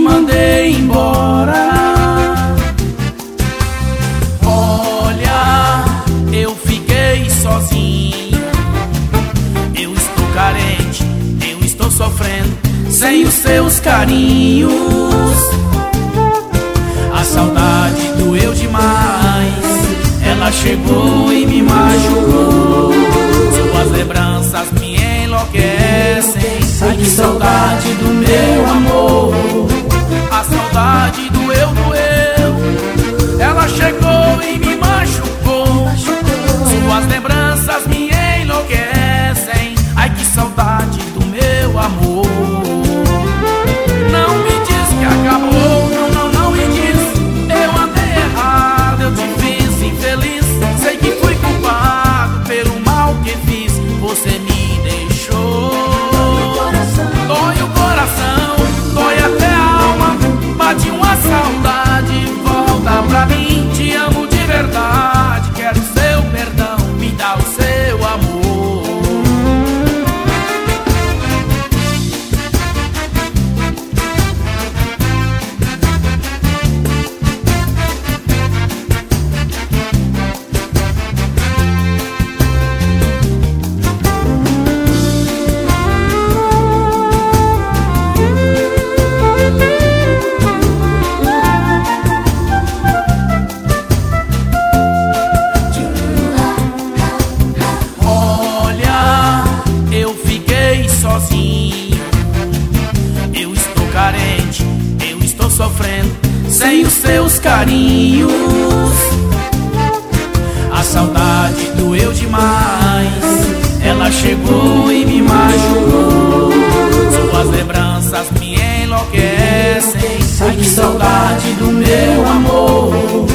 mandei embora. Olha, eu fiquei sozinho, eu estou carente, eu estou sofrendo sem os seus carinhos. A saudade doeu demais, ela chegou e me machucou. Suas lembranças me enlouquecem. Ai, que saudade do meu amor. A saudade doeu, doeu. Ela chegou e me machucou. Suas lembranças me enlouquecem. Ai, que saudade do meu amor. Não me diz que acabou, não, não, não me diz. Eu andei errado, eu te fiz infeliz. Sei que fui culpado pelo mal que fiz. Você me deixou. Dói o coração, dói até a alma. Bate uma saudade, volta pra mim. Te amo de verdade, quero seu perdão. Me dá o seu amor. Sozinho, eu estou carente, eu estou sofrendo sem os seus carinhos. A saudade doeu demais, ela chegou e me machucou. Suas lembranças me enlouquecem. Ai, que saudade do meu amor.